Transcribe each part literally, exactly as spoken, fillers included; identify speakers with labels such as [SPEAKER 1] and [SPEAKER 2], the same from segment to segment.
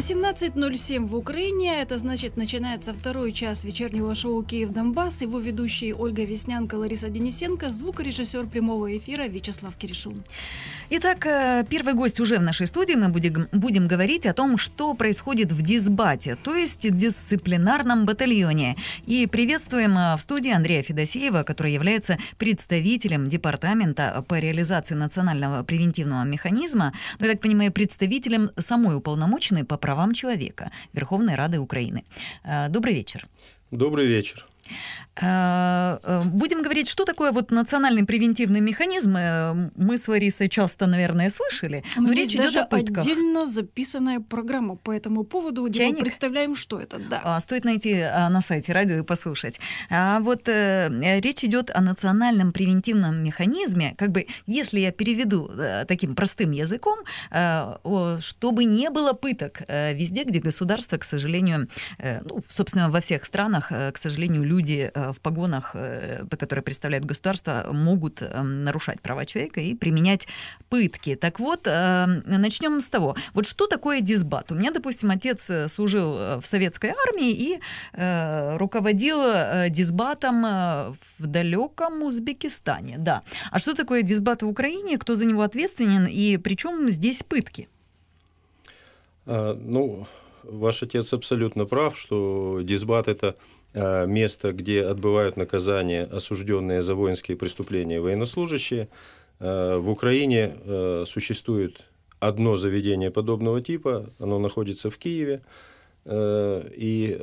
[SPEAKER 1] восемнадцать ноль семь в Украине. Это значит, начинается второй час вечернего шоу «Киев-Донбасс». Его ведущие Ольга Веснянка, Лариса Денисенко, звукорежиссер прямого эфира Вячеслав Киришун.
[SPEAKER 2] Итак, первый гость уже в нашей студии. Мы будем, будем говорить о том, что происходит в дисбате, то есть в дисциплинарном батальоне. И приветствуем в студии Андрея Федосеева, который является представителем департамента по реализации национального превентивного механизма, ну, я так понимаю, представителем самой уполномоченной по правам человека Верховной Рады Украины. Добрый вечер.
[SPEAKER 3] Добрый вечер.
[SPEAKER 2] Будем говорить, что такое вот национальный превентивный механизм. Мы с Ларисой часто, наверное, слышали,
[SPEAKER 1] но
[SPEAKER 2] но
[SPEAKER 1] речь
[SPEAKER 2] идет
[SPEAKER 1] даже
[SPEAKER 2] о пытках.
[SPEAKER 1] Отдельно записанная программа по этому поводу, где
[SPEAKER 2] Чайник?
[SPEAKER 1] мы представляем, что это. Да.
[SPEAKER 2] Стоит найти на сайте радио и послушать. А вот э, речь идет о национальном превентивном механизме. Как бы, если я переведу э, таким простым языком, э, о, чтобы не было пыток э, везде, где государство, к сожалению, э, ну, собственно, во всех странах, э, к сожалению, люди э, в погонах, э, которые представляют государство, могут э, нарушать права человека и применять пытки. Так вот, э, начнем с того. Вот что такое дисбат? У меня, допустим, отец служил в советской армии и э, руководил э, дисбатом э, в далеком Узбекистане. Да. А что такое дисбат в Украине? Кто за него ответственен? И при чем здесь пытки?
[SPEAKER 3] А, ну, ваш отец абсолютно прав, что дисбат – это а, место, где отбывают наказание осужденные за воинские преступления военнослужащие. А, в Украине а, существует одно заведение подобного типа, оно находится в Киеве. И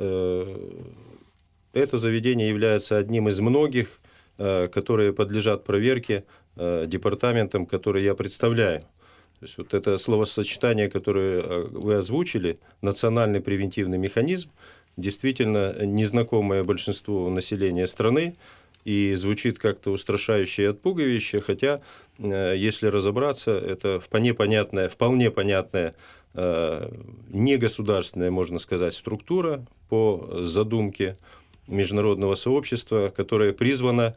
[SPEAKER 3] это заведение является одним из многих, которые подлежат проверке департаментом, который я представляю. То есть вот это словосочетание, которое вы озвучили, национальный превентивный механизм, действительно незнакомое большинству населения страны и звучит как-то устрашающе и отпугивающе, хотя, если разобраться, это вполне понятная, вполне понятная негосударственная, можно сказать, структура по задумке международного сообщества, которая призвана,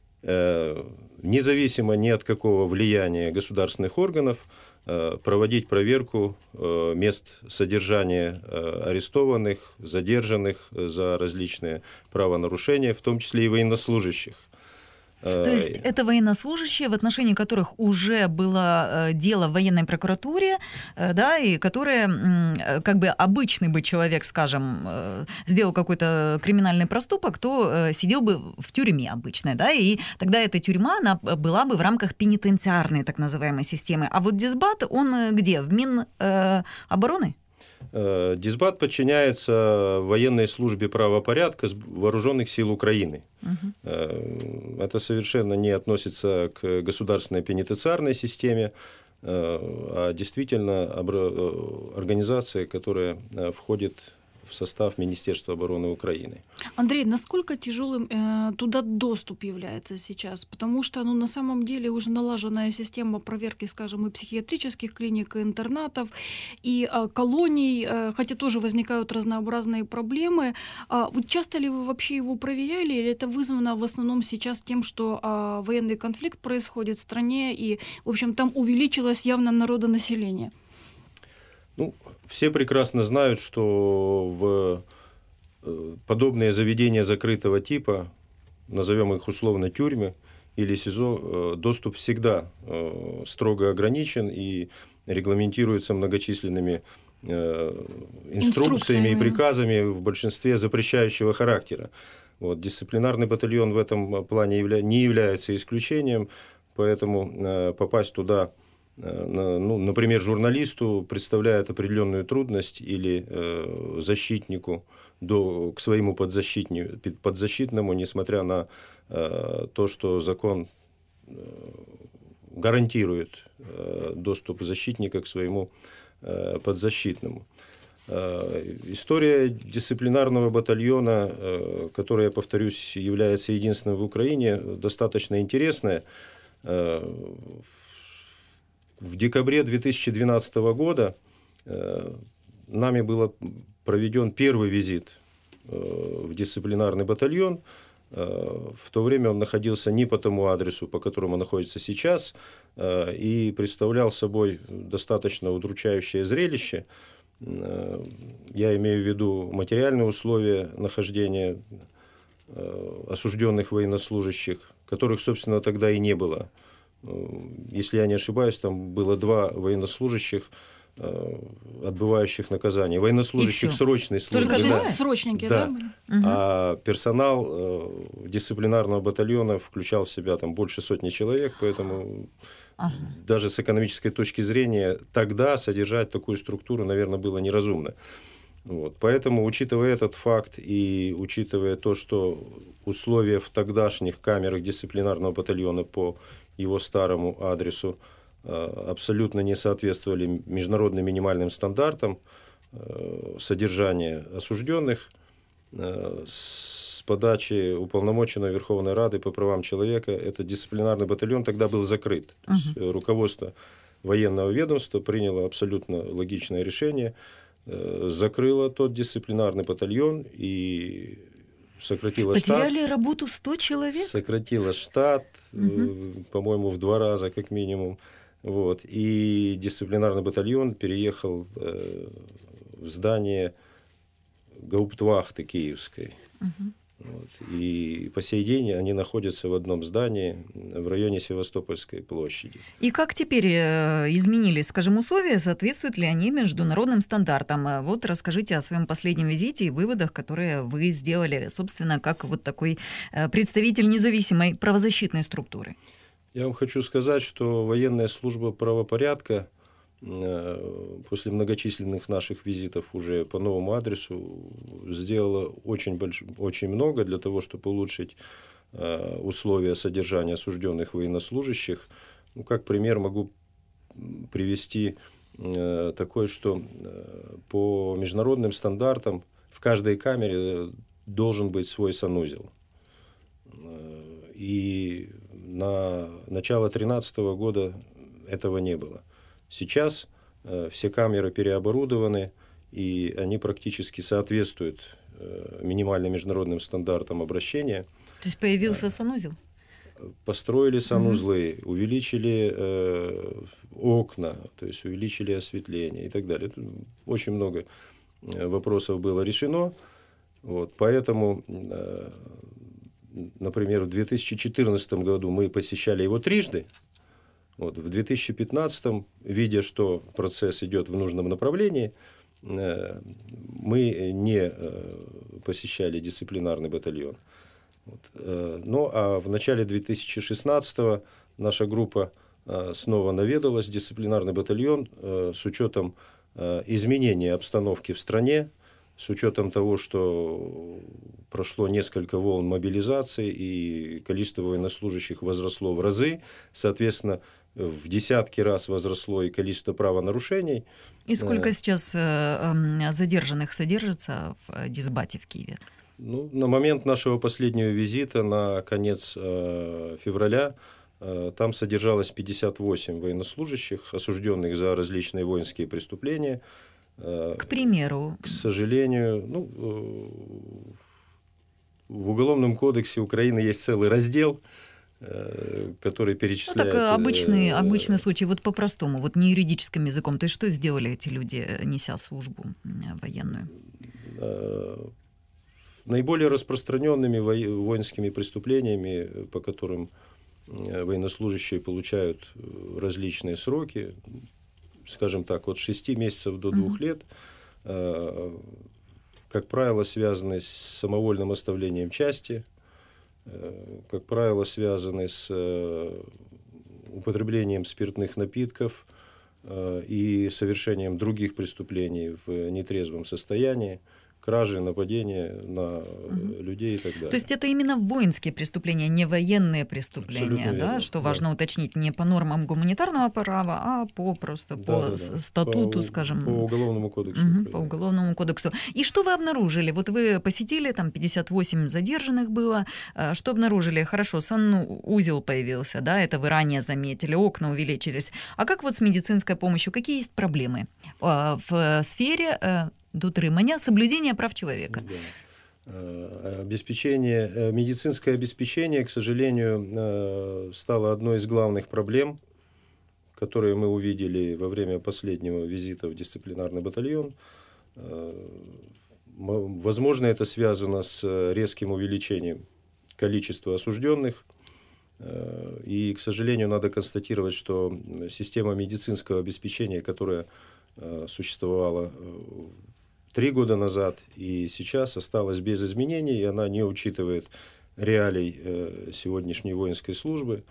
[SPEAKER 3] независимо ни от какого влияния государственных органов, проводить проверку мест содержания арестованных, задержанных за различные правонарушения, в том числе и военнослужащих.
[SPEAKER 2] То есть это военнослужащие, в отношении которых уже было дело в военной прокуратуре, да, и которые, как бы обычный бы человек, скажем, сделал какой-то криминальный проступок, то сидел бы в тюрьме обычной, да, и тогда эта тюрьма, она была бы в рамках пенитенциарной так называемой системы. А вот дисбат, он где? В Минобороны?
[SPEAKER 3] Дисбат подчиняется военной службе правопорядка вооруженных сил Украины. Угу. Это совершенно не относится к государственной пенитенциарной системе, а действительно организация, которая входит в состав Министерства обороны Украины.
[SPEAKER 1] Андрей, насколько тяжелым э, туда доступ является сейчас? Потому что ну, на самом деле уже налаженная система проверки, скажем, и психиатрических клиник, и интернатов, и э, колоний, э, хотя тоже возникают разнообразные проблемы. А вот часто ли вы вообще его проверяли, или это вызвано в основном сейчас тем, что э, военный конфликт происходит в стране, и, в общем, там увеличилось явно народонаселение?
[SPEAKER 3] Ну, все прекрасно знают, что в подобные заведения закрытого типа, назовем их условно тюрьмы или СИЗО, доступ всегда строго ограничен и регламентируется многочисленными инструкциями, инструкциями и приказами в большинстве запрещающего характера. Вот, дисциплинарный батальон в этом плане явля... не является исключением, поэтому попасть туда, ну, например, журналисту представляет определенную трудность или э, защитнику до, к своему подзащитнику, подзащитному, несмотря на э, то, что закон э, гарантирует э, доступ защитника к своему э, подзащитному. Э, история дисциплинарного батальона, э, которая, я повторюсь, является единственным в Украине, достаточно интересная. Э, В декабре две тысячи двенадцатого года э, нами был проведен первый визит э, в дисциплинарный батальон. Э, в то время он находился не по тому адресу, по которому находится сейчас, э, и представлял собой достаточно удручающее зрелище. Я имею в виду материальные условия нахождения осужденных военнослужащих, которых, собственно, тогда и не было. Если я не ошибаюсь, там было два военнослужащих, отбывающих наказание, военнослужащих срочной службы.
[SPEAKER 1] Только
[SPEAKER 3] да.
[SPEAKER 1] срочники,
[SPEAKER 3] да?
[SPEAKER 1] да?
[SPEAKER 2] Угу.
[SPEAKER 3] А персонал дисциплинарного батальона включал в себя там больше сотни человек, поэтому ага. даже с экономической точки зрения тогда содержать такую структуру, наверное, было неразумно. Вот. Поэтому, учитывая этот факт и учитывая то, что условия в тогдашних камерах дисциплинарного батальона по его старому адресу абсолютно не соответствовали международным минимальным стандартам содержания осужденных, с подачи уполномоченного Верховной Рады по правам человека этот дисциплинарный батальон тогда был закрыт. Uh-huh. То есть руководство военного ведомства приняло абсолютно логичное решение, закрыло тот дисциплинарный батальон и сократила штат.
[SPEAKER 2] Потеряли работу сто человек?
[SPEAKER 3] Сократила штат, uh-huh. по-моему, в два раза как минимум. Вот. И дисциплинарный батальон переехал э, в здание гауптвахты киевской. Uh-huh. Вот. И по сей день они находятся в одном здании в районе Севастопольской площади.
[SPEAKER 2] И как теперь изменились, скажем, условия? Соответствуют ли они международным стандартам? Вот расскажите о своем последнем визите и выводах, которые вы сделали, собственно, как вот такой представитель независимой правозащитной структуры.
[SPEAKER 3] Я вам хочу сказать, что военная служба правопорядка после многочисленных наших визитов уже по новому адресу сделала очень, больш... очень много для того, чтобы улучшить условия содержания осужденных военнослужащих. Ну, как пример могу привести такое, что по международным стандартам в каждой камере должен быть свой санузел. И на начало две тысячи тринадцатого года этого не было. Сейчас э, все камеры переоборудованы, и они практически соответствуют э, минимальным международным стандартам обращения.
[SPEAKER 2] То есть появился санузел?
[SPEAKER 3] Построили санузлы, угу. увеличили э, окна, то есть увеличили осветление и так далее. Очень много вопросов было решено. Вот, поэтому, э, например, в две тысячи четырнадцатом году мы посещали его трижды. Вот, в две тысячи пятнадцатом, видя, что процесс идет в нужном направлении, э, мы не э, посещали дисциплинарный батальон. Вот, э, ну, а в начале две тысячи шестнадцатого наша группа э, снова наведалась в дисциплинарный батальон э, с учетом э, изменения обстановки в стране, с учетом того, что прошло несколько волн мобилизации и количество военнослужащих возросло в разы, соответственно, в десятки раз возросло и количество правонарушений.
[SPEAKER 2] И сколько сейчас задержанных содержится в дисбате в Киеве?
[SPEAKER 3] Ну, на момент нашего последнего визита, на конец э, февраля, э, там содержалось пятьдесят восемь военнослужащих, осужденных за различные воинские преступления. Э,
[SPEAKER 2] К примеру?
[SPEAKER 3] К сожалению, ну, э, в Уголовном кодексе Украины есть целый раздел, который перечисляет...
[SPEAKER 2] Ну, так обычный, обычный случай, вот по-простому, вот не юридическим языком. То есть что сделали эти люди, неся службу военную?
[SPEAKER 3] Наиболее распространенными воинскими преступлениями, по которым военнослужащие получают различные сроки, скажем так, от шести месяцев до двух лет, как правило, связаны с самовольным оставлением части, как правило, связаны с употреблением спиртных напитков и совершением других преступлений в нетрезвом состоянии, кражи, нападения на угу. людей и так далее.
[SPEAKER 2] То есть это именно воинские преступления, не военные преступления, да? Верно. Что да. важно уточнить, не по нормам гуманитарного права, а по просто да, по да, да. статуту,
[SPEAKER 3] по,
[SPEAKER 2] скажем.
[SPEAKER 3] По уголовному кодексу.
[SPEAKER 2] Угу, по уголовному кодексу. И что вы обнаружили? Вот вы посетили, там пятьдесят восемь задержанных было. Что обнаружили? Хорошо, санузел появился, да, это вы ранее заметили, окна увеличились. А как вот с медицинской помощью? Какие есть проблемы в сфере дотримання, соблюдения прав человека?
[SPEAKER 3] Да. Обеспечение, медицинское обеспечение, к сожалению, стало одной из главных проблем, которые мы увидели во время последнего визита в дисциплинарный батальон, возможно, это связано с резким увеличением количества осужденных. И, к сожалению, надо констатировать, что система медицинского обеспечения, которая существовала три года назад и сейчас, осталась без изменений, и она не учитывает реалий сегодняшней воинской службы.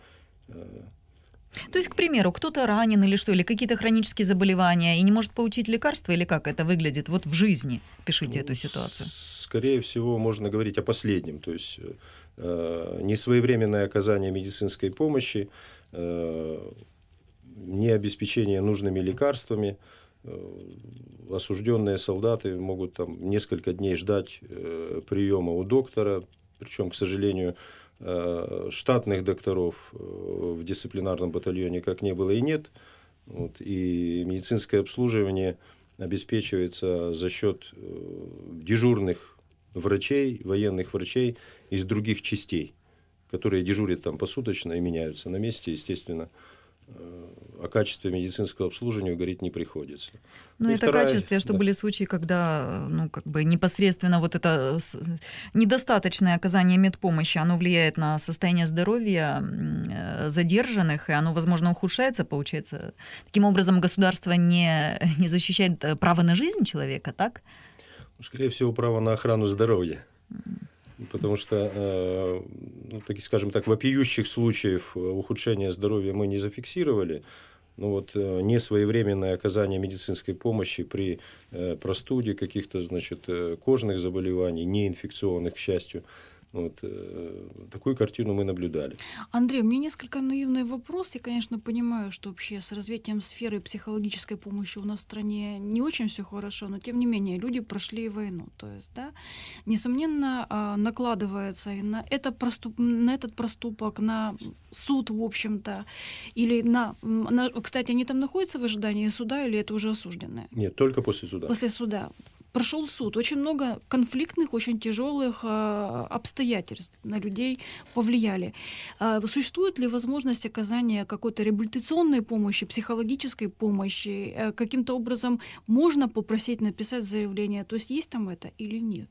[SPEAKER 2] То есть, к примеру, кто-то ранен или что, или какие-то хронические заболевания и не может получить лекарства, или как это выглядит вот в жизни? Пишите ну, эту ситуацию.
[SPEAKER 3] Скорее всего, можно говорить о последнем, то есть э, несвоевременное оказание медицинской помощи, э, необеспечение нужными лекарствами. Э, осужденные солдаты могут там несколько дней ждать э, приема у доктора, причем, к сожалению, штатных докторов в дисциплинарном батальоне как не было и нет. Вот, и медицинское обслуживание обеспечивается за счет дежурных врачей, военных врачей из других частей, которые дежурят там посуточно и меняются на месте, естественно. О качестве медицинского обслуживания говорить не приходится.
[SPEAKER 2] Ну, это вторая... качестве, что да. Были случаи, когда ну, как бы непосредственно вот это недостаточное оказание медпомощи, оно влияет на состояние здоровья задержанных, и оно, возможно, ухудшается, получается. Таким образом, государство не, не защищает право на жизнь человека, так?
[SPEAKER 3] Скорее всего, право на охрану здоровья. Потому что, ну, так, скажем так, вопиющих случаев ухудшения здоровья мы не зафиксировали. Но вот несвоевременное оказание медицинской помощи при простуде, каких-то, значит, кожных заболеваний, неинфекционных, к счастью, вот, такую картину мы наблюдали.
[SPEAKER 1] Андрей, у меня несколько наивный вопрос. Я, конечно, понимаю, что вообще с развитием сферы психологической помощи у нас в стране не очень все хорошо, но тем не менее люди прошли войну. То есть, да, несомненно, накладывается и на, это проступ, на этот проступок, на суд, в общем-то, или на, на... Кстати, они там находятся в ожидании суда или это уже осужденные?
[SPEAKER 3] Нет, только после суда.
[SPEAKER 1] После суда. Прошел суд. Очень много конфликтных, очень тяжелых э, обстоятельств на людей повлияли. Э, существует ли возможность оказания какой-то реабилитационной помощи, психологической помощи? Э, каким-то образом можно попросить написать заявление? То есть есть там это или нет?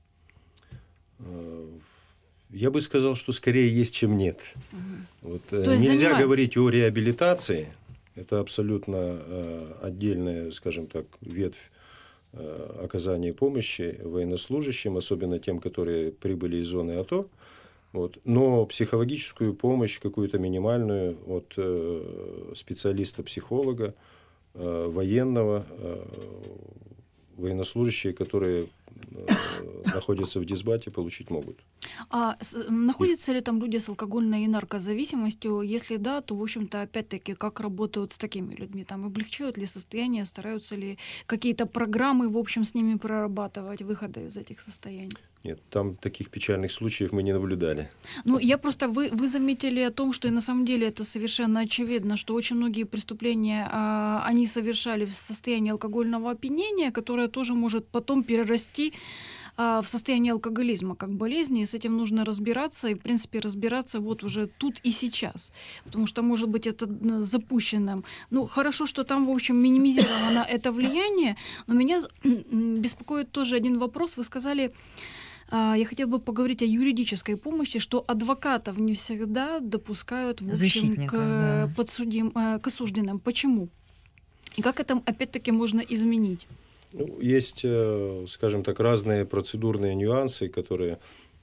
[SPEAKER 3] Я бы сказал, что скорее есть, чем нет. Угу. Вот, нельзя занимает... говорить о реабилитации. Это абсолютно э, отдельная, скажем так, ветвь оказание помощи военнослужащим, особенно тем, которые прибыли из зоны АТО. Вот. Но психологическую помощь, какую-то минимальную, от э, специалиста-психолога, э, военного, э, военнослужащие, которые э, находятся в дисбате, получить могут.
[SPEAKER 1] А с, находятся ли там люди с алкогольной и наркозависимостью? Если да, то, в общем-то, опять-таки, как работают с такими людьми? Там облегчают ли состояние, стараются ли какие-то программы, в общем, с ними прорабатывать выходы из этих состояний?
[SPEAKER 3] Нет, там таких печальных случаев мы не наблюдали.
[SPEAKER 1] Ну, я просто... Вы, вы заметили о том, что и на самом деле это совершенно очевидно, что очень многие преступления, а, они совершали в состоянии алкогольного опьянения, которое тоже может потом перерасти а, в состояние алкоголизма как болезни, и с этим нужно разбираться, и, в принципе, разбираться вот уже тут и сейчас, потому что, может быть, это запущенным. Ну, хорошо, что там, в общем, минимизировано это влияние, но меня беспокоит тоже один вопрос. Вы сказали... Я хотела бы поговорить о юридической помощи, что адвокатов не всегда допускают, в общем, к, да. подсудим, к осужденным. Почему? И как это, опять-таки, можно изменить?
[SPEAKER 3] Ну, есть, скажем так, разные процедурные нюансы, которые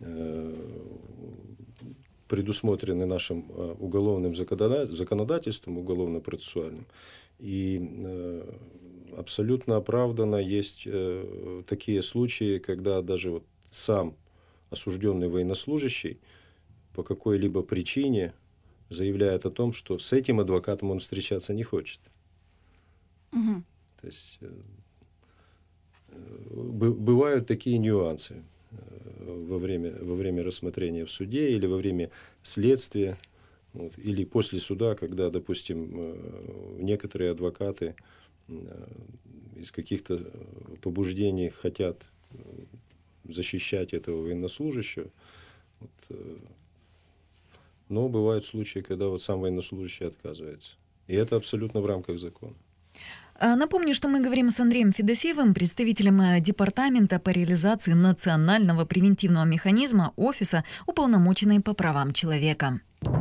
[SPEAKER 3] предусмотрены нашим уголовным законодательством, уголовно-процессуальным. И абсолютно оправданно есть такие случаи, когда даже вот сам осужденный военнослужащий по какой-либо причине заявляет о том, что с этим адвокатом он встречаться не хочет.
[SPEAKER 1] Угу.
[SPEAKER 3] То есть бывают такие нюансы во время, во время рассмотрения в суде или во время следствия, вот, или после суда, когда, допустим, некоторые адвокаты из каких-то побуждений хотят защищать этого военнослужащего. Вот, но бывают случаи, когда вот сам военнослужащий отказывается. И это абсолютно в рамках закона.
[SPEAKER 2] Напомню, что мы говорим с Андреем Федосеевым, представителем Департамента по реализации национального превентивного механизма Офиса уполномоченной по правам человека.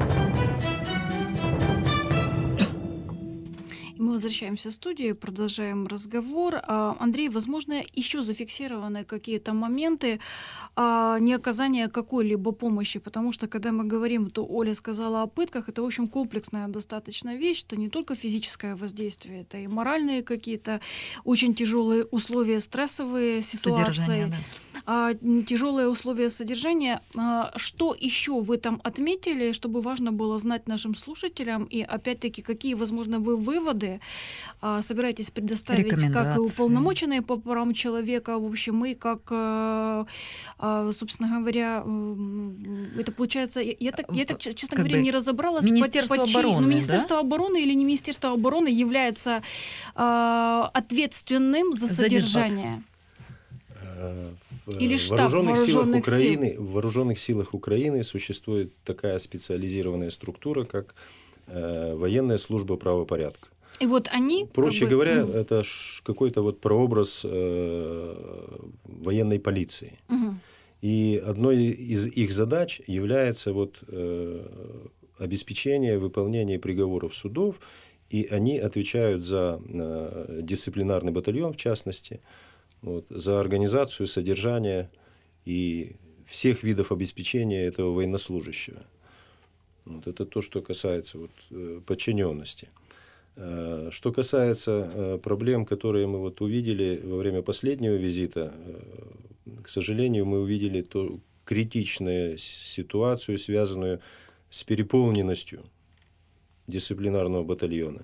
[SPEAKER 1] Мы возвращаемся в студию, продолжаем разговор. Андрей, возможно, еще зафиксированы какие-то моменты неоказания какой-либо помощи, потому что, когда мы говорим, то Оля сказала о пытках, это, в общем, комплексная достаточно вещь, это не только физическое воздействие, это и моральные какие-то очень тяжелые условия, стрессовые ситуации, да. Тяжелые условия содержания. Что еще вы там отметили, чтобы важно было знать нашим слушателям, и, опять-таки, какие, возможно, вы выводы собираетесь предоставить как и уполномоченные по правам человека, в общем, и как, собственно говоря, это получается, я так, я так честно
[SPEAKER 2] как
[SPEAKER 1] говоря, не разобралась.
[SPEAKER 2] Министерство
[SPEAKER 1] по, по
[SPEAKER 2] обороны,
[SPEAKER 1] чьей, ну, Министерство
[SPEAKER 2] да?
[SPEAKER 1] обороны или не Министерство обороны является э, ответственным за, за содержание?
[SPEAKER 3] В
[SPEAKER 1] Или штаб
[SPEAKER 3] вооруженных,
[SPEAKER 1] вооруженных
[SPEAKER 3] силах
[SPEAKER 1] сил?
[SPEAKER 3] Украины, в вооруженных силах Украины существует такая специализированная структура, как э, военная служба правопорядка.
[SPEAKER 1] И вот они...
[SPEAKER 3] Проще
[SPEAKER 1] как бы,
[SPEAKER 3] говоря,
[SPEAKER 1] ну...
[SPEAKER 3] это какой-то вот прообраз э, военной полиции.
[SPEAKER 1] Угу.
[SPEAKER 3] И одной из их задач является вот, э, обеспечение выполнения приговоров судов, и они отвечают за э, дисциплинарный батальон, в частности, вот, за организацию, содержание и всех видов обеспечения этого военнослужащего. Вот это то, что касается вот, э, подчиненности. Что касается проблем, которые мы вот увидели во время последнего визита, к сожалению, мы увидели ту критичную ситуацию, связанную с переполненностью дисциплинарного батальона.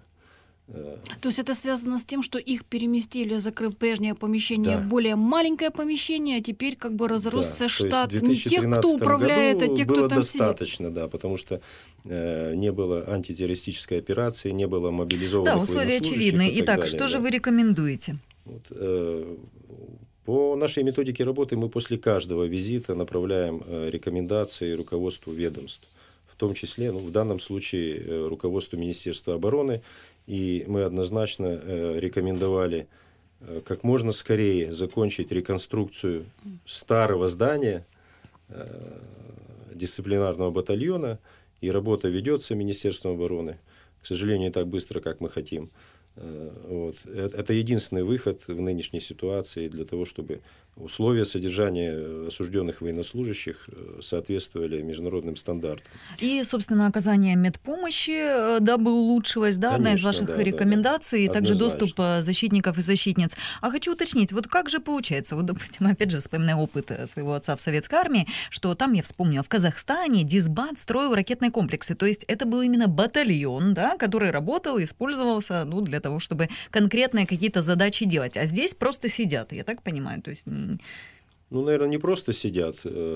[SPEAKER 1] То есть это связано с тем, что их переместили, закрыв прежнее помещение,
[SPEAKER 3] да.
[SPEAKER 1] в более маленькое помещение, а теперь как бы разросся
[SPEAKER 3] да.
[SPEAKER 1] штат не тех, кто управляет, а тех, кто там сидит.
[SPEAKER 3] Было достаточно, да, потому что э, не было антитеррористической операции, не было мобилизованных
[SPEAKER 2] Да, условия очевидны. Итак,
[SPEAKER 3] далее,
[SPEAKER 2] что
[SPEAKER 3] да.
[SPEAKER 2] же вы рекомендуете?
[SPEAKER 3] Вот, э, по нашей методике работы мы после каждого визита направляем э, рекомендации руководству ведомств, в том числе, ну, в данном случае, э, руководству Министерства обороны. И мы однозначно э, рекомендовали э, как можно скорее закончить реконструкцию старого здания э, дисциплинарного батальона. И работа ведется Министерством обороны. К сожалению, не так быстро, как мы хотим. Э, вот. Это единственный выход в нынешней ситуации для того, чтобы условия содержания осужденных военнослужащих соответствовали международным стандартам.
[SPEAKER 2] И, собственно, оказание медпомощи, дабы улучшилось, да,
[SPEAKER 3] Конечно,
[SPEAKER 2] одна из ваших
[SPEAKER 3] да,
[SPEAKER 2] рекомендаций,
[SPEAKER 3] да, да.
[SPEAKER 2] также
[SPEAKER 3] Однозначно.
[SPEAKER 2] доступ защитников и защитниц. А хочу уточнить, вот как же получается, вот, допустим, опять же, вспоминая опыт своего отца в советской армии, что там, я вспомню, в Казахстане дисбат строил ракетные комплексы, то есть это был именно батальон, да, который работал, использовался, ну, для того, чтобы конкретные какие-то задачи делать, а здесь просто сидят, я так понимаю, то есть...
[SPEAKER 3] Ну, наверное, не просто сидят.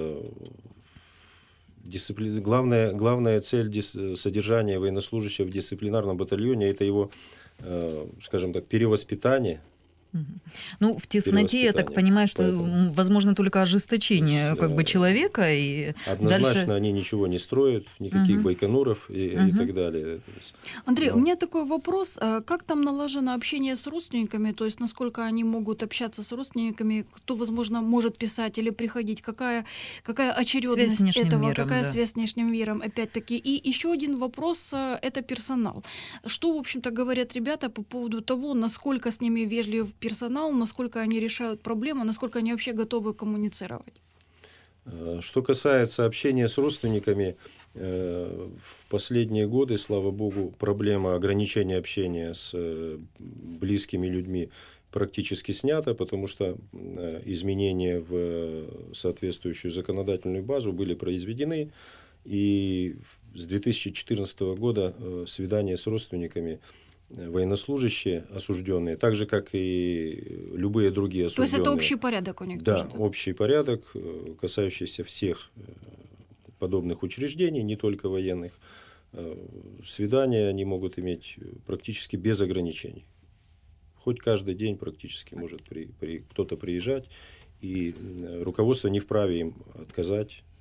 [SPEAKER 3] Дисципли... Главная, главная цель дис... содержания военнослужащего в дисциплинарном батальоне – это его, скажем так, перевоспитание.
[SPEAKER 2] Ну, в тесноте, я так понимаю, что Поэтому... возможно только ожесточение есть, как бы человека. И
[SPEAKER 3] однозначно
[SPEAKER 2] дальше...
[SPEAKER 3] они ничего не строят, никаких угу. байконуров и, угу. и так далее.
[SPEAKER 1] Андрей, Но... у меня такой вопрос. Как там налажено общение с родственниками? То есть насколько они могут общаться с родственниками? Кто, возможно, может писать или приходить? Какая, какая очередность этого?
[SPEAKER 2] Миром,
[SPEAKER 1] какая
[SPEAKER 2] да.
[SPEAKER 1] связь с внешним миром? Опять-таки. И еще один вопрос – это персонал. Что, в общем-то, говорят ребята по поводу того, насколько с ними вежлив персонал, насколько они решают проблемы, насколько они вообще готовы коммуницировать?
[SPEAKER 3] Что касается общения с родственниками, в последние годы, слава богу, проблема ограничения общения с близкими людьми практически снята, потому что изменения в соответствующую законодательную базу были произведены, и с две тысячи четырнадцатого года свидания с родственниками военнослужащие осужденные, так же, как и любые другие осужденные.
[SPEAKER 1] То есть это общий порядок у них
[SPEAKER 3] да,
[SPEAKER 1] тоже? Да,
[SPEAKER 3] общий порядок, касающийся всех подобных учреждений, не только военных. Свидания они могут иметь практически без ограничений. Хоть каждый день практически может при, при, кто-то приезжать, и руководство не вправе им отказать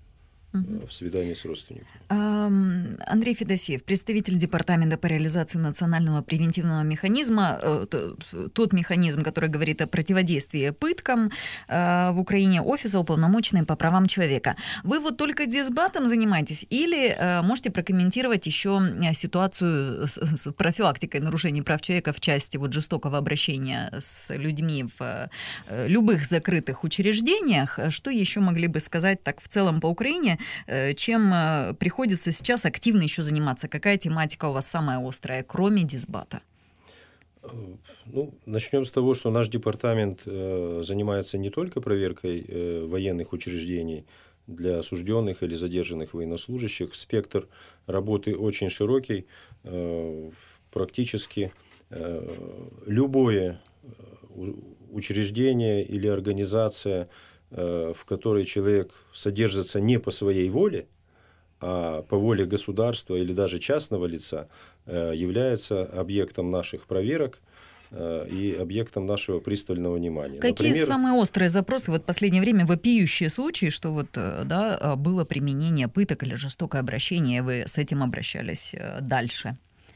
[SPEAKER 3] угу. в свидании с родственниками.
[SPEAKER 2] Андрей Федосеев, представитель Департамента по реализации национального превентивного механизма, тот механизм, который говорит о противодействии пыткам в Украине, Офиса уполномоченной по правам человека. Вы вот только дисбатом занимаетесь или можете прокомментировать еще ситуацию с профилактикой нарушений прав человека в части вот жестокого обращения с людьми в любых закрытых учреждениях? Что еще могли бы сказать так в целом по Украине? Чем приходится сейчас активно еще заниматься? Какая тематика у вас самая острая, кроме дисбата?
[SPEAKER 3] Ну, начнем с того, что наш департамент э, занимается не только проверкой э, военных учреждений для осужденных или задержанных военнослужащих. Спектр работы очень широкий. Э, практически э, любое учреждение или организация, в которой человек содержится не по своей воле, а по воле государства или даже частного лица, является объектом наших проверок и объектом нашего пристального внимания.
[SPEAKER 2] Какие
[SPEAKER 3] Например,
[SPEAKER 2] самые острые запросы, вот в последнее время вопиющие случаи, что вот, да, было применение пыток или жестокое обращение, вы с этим обращались дальше?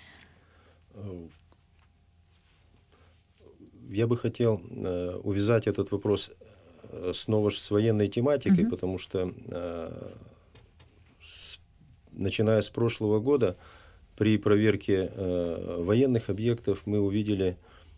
[SPEAKER 3] Я бы хотел увязать этот вопрос снова с военной тематикой, угу. потому что с, начиная с прошлого года при проверке военных объектов мы увидели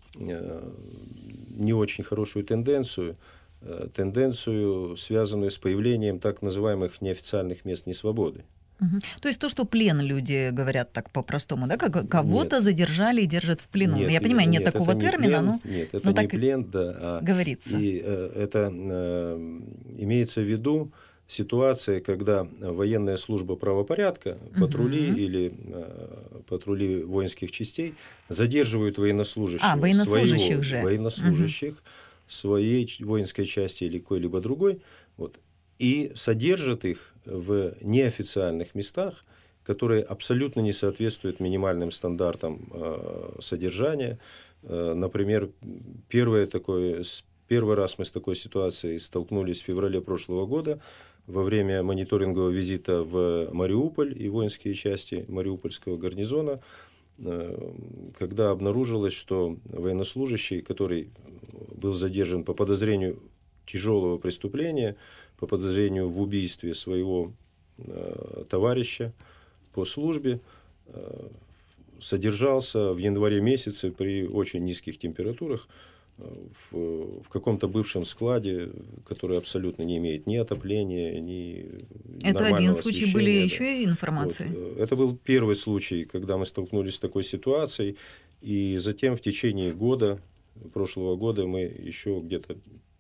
[SPEAKER 3] не очень хорошую тенденцию, тенденцию, связанную с появлением так называемых неофициальных мест несвободы.
[SPEAKER 2] Угу. То есть то, что плен люди говорят так по-простому, да, как кого-то нет. задержали и держат в плену.
[SPEAKER 3] Нет,
[SPEAKER 2] Я понимаю, нет,
[SPEAKER 3] нет
[SPEAKER 2] такого
[SPEAKER 3] не
[SPEAKER 2] термина,
[SPEAKER 3] плен,
[SPEAKER 2] но
[SPEAKER 3] нет, это
[SPEAKER 2] но
[SPEAKER 3] не
[SPEAKER 2] так
[SPEAKER 3] плен, да, а
[SPEAKER 2] говорится.
[SPEAKER 3] И э, это э, имеется в виду ситуация, когда военная служба правопорядка, патрули угу. или э, патрули воинских частей задерживают военнослужащих,
[SPEAKER 2] а, военнослужащих
[SPEAKER 3] своего,
[SPEAKER 2] же.
[SPEAKER 3] военнослужащих угу. своей воинской части или какой-либо другой, вот, и содержат их в неофициальных местах, которые абсолютно не соответствуют минимальным стандартам э, содержания. Э, например, первое такое, первый раз мы с такой ситуацией столкнулись в феврале прошлого года во время мониторингового визита в Мариуполь и воинские части Мариупольского гарнизона, э, когда обнаружилось, что военнослужащий, который был задержан по подозрению тяжелого преступления, по подозрению в убийстве своего э, товарища по службе, э, содержался в январе месяце при очень низких температурах э, в, в каком-то бывшем складе, который абсолютно не имеет ни отопления, ни
[SPEAKER 2] Это один случай, были
[SPEAKER 3] да.
[SPEAKER 2] еще и информации?
[SPEAKER 3] Вот. Это был первый случай, когда мы столкнулись с такой ситуацией, и затем в течение года, прошлого года, мы еще где-то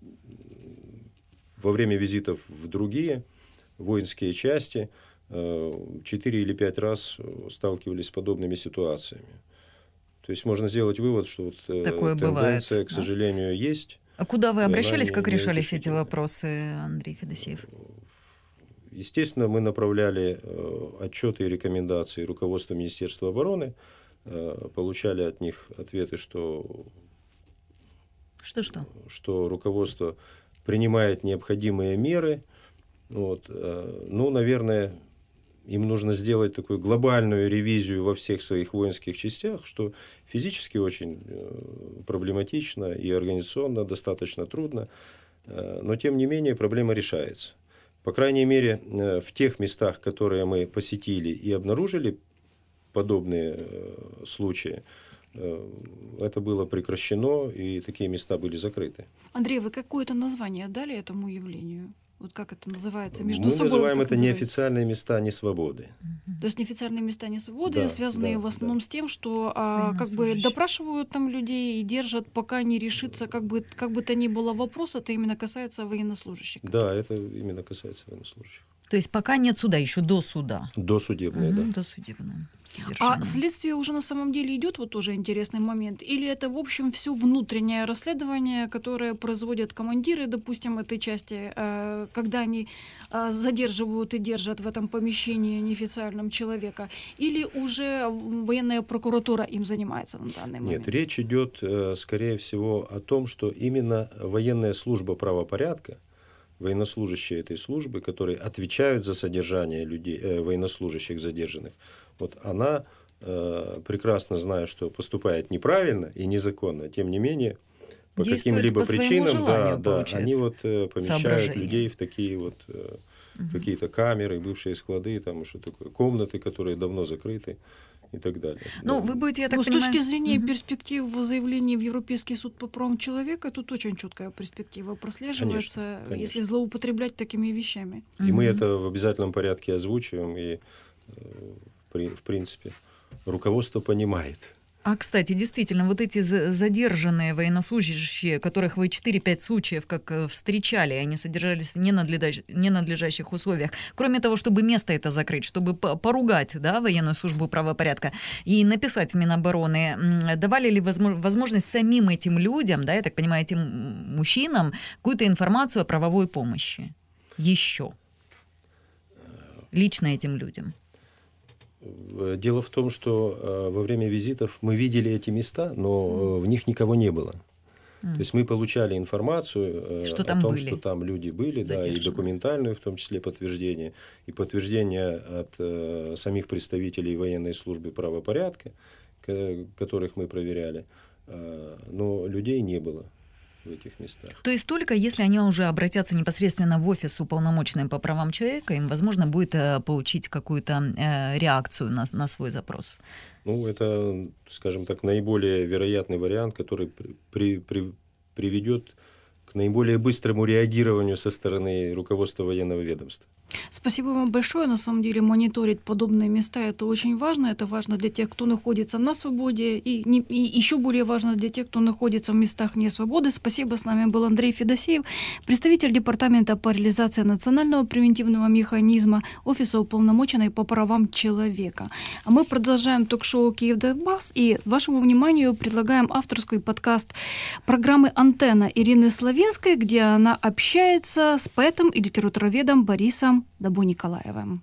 [SPEAKER 3] во время визитов в другие воинские части четыре или пять раз сталкивались с подобными ситуациями. То есть можно сделать вывод, что вот
[SPEAKER 2] такое
[SPEAKER 3] тенденция,
[SPEAKER 2] бывает,
[SPEAKER 3] к сожалению, да? есть.
[SPEAKER 2] А куда вы обращались, как решались эти вопросы, Андрей Федосеев?
[SPEAKER 3] Естественно, мы направляли отчеты и рекомендации руководству Министерства обороны, получали от них ответы, что,
[SPEAKER 2] что,
[SPEAKER 3] что руководство принимает необходимые меры. Вот. Ну, наверное, им нужно сделать такую глобальную ревизию во всех своих воинских частях, что физически очень проблематично и организационно достаточно трудно. Но, тем не менее, проблема решается. По крайней мере, в тех местах, которые мы посетили и обнаружили подобные случаи, это было прекращено, и такие места были закрыты.
[SPEAKER 1] Андрей, вы какое-то название дали этому явлению? Вот как это называется? Между
[SPEAKER 3] Мы
[SPEAKER 1] собой,
[SPEAKER 3] называем это
[SPEAKER 1] называется?
[SPEAKER 3] Неофициальные места несвободы.
[SPEAKER 1] Uh-huh. То есть неофициальные места несвободы,
[SPEAKER 3] да,
[SPEAKER 1] связанные
[SPEAKER 3] да,
[SPEAKER 1] в основном
[SPEAKER 3] да.
[SPEAKER 1] с тем, что а, как бы допрашивают там людей и держат, пока не решится, как бы, как бы то ни было вопрос, это именно касается военнослужащих.
[SPEAKER 3] Да, это именно касается военнослужащих.
[SPEAKER 2] То есть пока нет суда, еще до суда.
[SPEAKER 3] Досудебное,
[SPEAKER 2] угу,
[SPEAKER 3] да.
[SPEAKER 2] Досудебное содержание.
[SPEAKER 1] А следствие уже на самом деле идет, вот тоже интересный момент, или это, в общем, все внутреннее расследование, которое производят командиры, допустим, этой части, когда они задерживают и держат в этом помещении неофициальном человека, или уже военная прокуратура им занимается на данный момент?
[SPEAKER 3] Нет, речь идет, скорее всего, о том, что именно военная служба правопорядка военнослужащие этой службы, которые отвечают за содержание людей, э, военнослужащих задержанных, вот она, э, прекрасно зная, что поступает неправильно и незаконно, тем не менее, по каким-либо по причинам, желанию, да, да, они вот э, помещают людей в такие вот э, угу. какие-то камеры, бывшие склады, там что такое, комнаты, которые давно закрыты. И так далее.
[SPEAKER 2] Ну, да. Вы будете, я так
[SPEAKER 1] Но
[SPEAKER 2] понимаю...
[SPEAKER 1] с точки зрения
[SPEAKER 2] угу.
[SPEAKER 1] перспектив заявления в Европейский суд по правам человека, тут очень четкая перспектива прослеживается, конечно, конечно. Если злоупотреблять такими вещами.
[SPEAKER 3] И угу. мы это в обязательном порядке озвучиваем, и, в принципе, руководство понимает.
[SPEAKER 2] А, кстати, действительно, вот эти задержанные военнослужащие, которых вы четыре-пять случаев как встречали, они содержались в ненадлежащих, ненадлежащих условиях, кроме того, чтобы место это закрыть, чтобы поругать, да, военную службу правопорядка и написать в Минобороны, давали ли возможность самим этим людям, да, я так понимаю, этим мужчинам, какую-то информацию о правовой помощи? Еще. Лично этим людям.
[SPEAKER 3] Дело в том, что э, во время визитов мы видели эти места, но э, в них никого не было. Mm. То есть мы получали информацию э,
[SPEAKER 2] что
[SPEAKER 3] о
[SPEAKER 2] там
[SPEAKER 3] том,
[SPEAKER 2] были.
[SPEAKER 3] что там люди были, да, и документальную в том числе подтверждение, и подтверждение от э, самих представителей военной службы правопорядка, к- которых мы проверяли, э, но людей не было в этих местах.
[SPEAKER 2] То есть только если они уже обратятся непосредственно в офис уполномоченный по правам человека, им, возможно, будет э, получить какую-то э, реакцию на, на свой запрос?
[SPEAKER 3] Ну, это, скажем так, наиболее вероятный вариант, который при, при, приведет к наиболее быстрому реагированию со стороны руководства военного ведомства.
[SPEAKER 1] Спасибо вам большое. На самом деле мониторить подобные места – это очень важно. Это важно для тех, кто находится на свободе, и, не, и еще более важно для тех, кто находится в местах несвободы. Спасибо. С нами был Андрей Федосеев, представитель Департамента по реализации национального превентивного механизма Офиса уполномоченной по правам человека. А мы продолжаем ток-шоу «Киев-Донбасс», и вашему вниманию предлагаем авторский подкаст программы «Антенна» Ирины Славинской, где она общается с поэтом и литературоведом Борисом Дабо-Николаевым.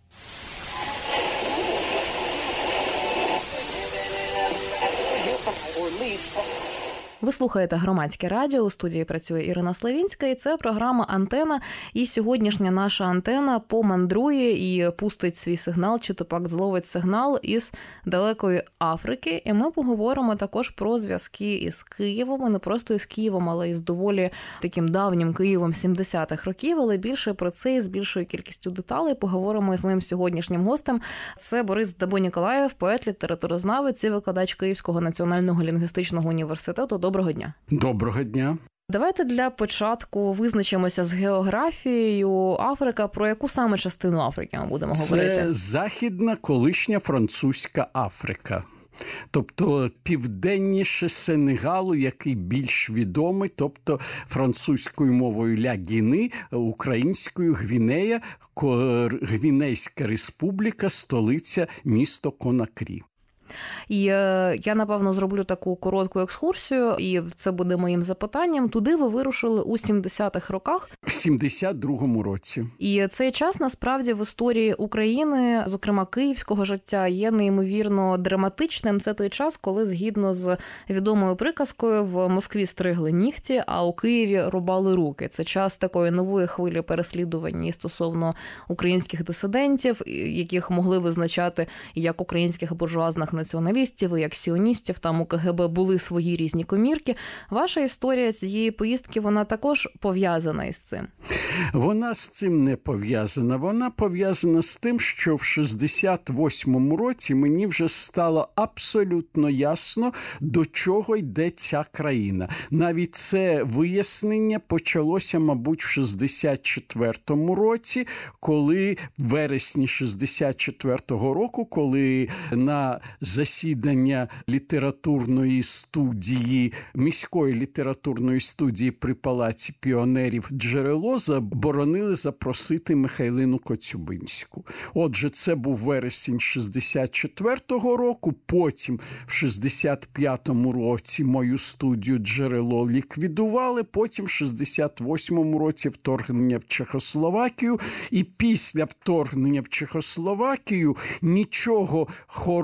[SPEAKER 4] Ви слухаєте Громадське радіо, у студії працює Ірина Славінська, і це програма «Антена». І сьогоднішня наша антена помандрує і пустить свій сигнал, чи то пак зловить сигнал із далекої Африки. І ми поговоримо також про зв'язки із Києвом, і не просто із Києвом, але із доволі таким давнім Києвом сімдесятих років, але більше про це і з більшою кількістю деталей поговоримо із моїм сьогоднішнім гостем. Це Борис Дабо-Николаєв, поет, літературознавець і викладач Київського національного лінгвістичного університету. Доброго дня.
[SPEAKER 5] Доброго дня.
[SPEAKER 4] Давайте для початку визначимося з географією. Африка, про яку саме частину Африки ми будемо
[SPEAKER 5] Це
[SPEAKER 4] говорити?
[SPEAKER 5] Це західна колишня французька Африка. Тобто південніше Сенегалу, який більш відомий, тобто французькою мовою Ля Гіни, українською Гвінея, Гвінейська республіка, столиця місто Конакрі.
[SPEAKER 4] І е, я, напевно, зроблю таку коротку екскурсію, і це буде моїм запитанням. Туди ви вирушили у сімдесятих роках.
[SPEAKER 5] В сімдесят другому році.
[SPEAKER 4] І цей час, насправді, в історії України, зокрема київського життя, є неймовірно драматичним. Це той час, коли, згідно з відомою приказкою, в Москві стригли нігті, а у Києві рубали руки. Це час такої нової хвилі переслідувань стосовно українських дисидентів, яких могли визначати як українських буржуазних націоналістів, як сіоністів, там у КГБ були свої різні комірки. Ваша історія цієї поїздки, вона також пов'язана із цим?
[SPEAKER 5] Вона з цим не пов'язана. Вона пов'язана з тим, що в шістдесят восьмому році мені вже стало абсолютно ясно, до чого йде ця країна. Навіть це вияснення почалося, мабуть, в шістдесят четвертому році, коли в вересні шістдесят четвертого року, коли на засідання літературної студії, міської літературної студії при Палаці піонерів «Джерело» заборонили запросити Михайлину Коцюбинську. Отже, це був вересень шістдесят четвертого року, потім в шістдесят п'ятому році мою студію «Джерело» ліквідували, потім в шістдесят восьмому році вторгнення в Чехословакію, і після вторгнення в Чехословакію нічого хорошого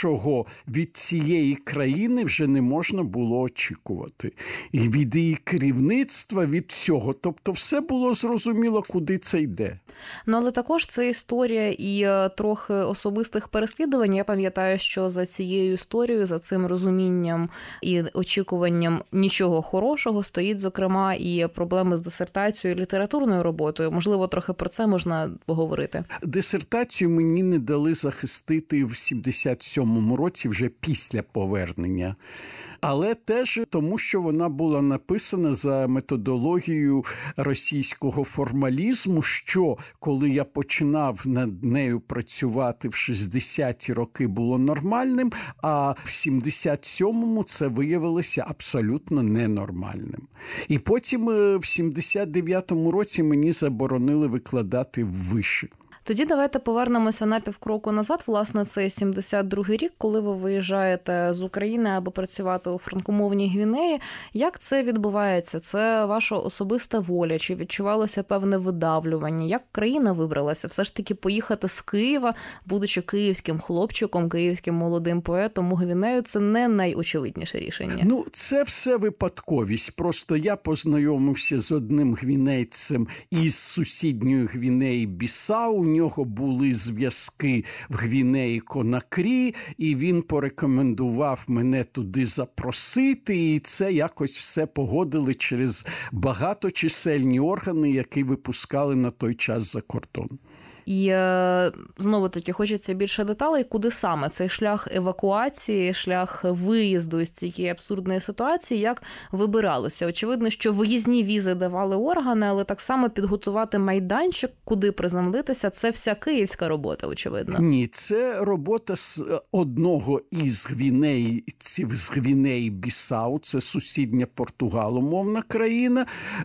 [SPEAKER 5] більшого від цієї країни вже не можна було очікувати. І від її керівництва, від всього. Тобто все було зрозуміло, куди це йде.
[SPEAKER 4] Ну, але також це історія і трохи особистих переслідувань. Я пам'ятаю, що за цією історією, за цим розумінням і очікуванням нічого хорошого стоїть, зокрема, і проблеми з дисертацією і літературною роботою. Можливо, трохи про це можна поговорити.
[SPEAKER 5] Дисертацію мені не дали захистити в сімдесят сьомому році, вже після повернення. Але теж тому, що вона була написана за методологією російського формалізму, що коли я починав над нею працювати в шістдесяті роки, було нормальним, а в сімдесят сьомому це виявилося абсолютно ненормальним. І потім в сімдесят дев'ятому році мені заборонили викладати в виші.
[SPEAKER 4] Тоді давайте повернемося на півкроку назад. Власне, це сімдесят другий рік, коли ви виїжджаєте з України, аби працювати у франкомовній Гвінеї. Як це відбувається? Це ваша особиста воля? Чи відчувалося певне видавлювання? Як країна вибралася? Все ж таки поїхати з Києва, будучи київським хлопчиком, київським молодим поетом у Гвінею, це не найочевидніше рішення.
[SPEAKER 5] Ну, це все випадковість. Просто я познайомився з одним гвінейцем із сусідньої Гвінеї Бісау. У нього були зв'язки в Гвінеї Конакрі, і він порекомендував мене туди запросити, і це якось все погодили через багаточисельні органи, які випускали на той час за кордон.
[SPEAKER 4] І знову-таки хочеться більше деталей, куди саме цей шлях евакуації, шлях виїзду з цієї абсурдної ситуації, як вибиралося? Очевидно, що виїзні візи давали органи, але так само підготувати майданчик, куди приземлитися, це вся київська робота, очевидно.
[SPEAKER 5] Ні, це робота з одного із гвінейців з Гвінеї Бісау, це сусідня португаломовна країна,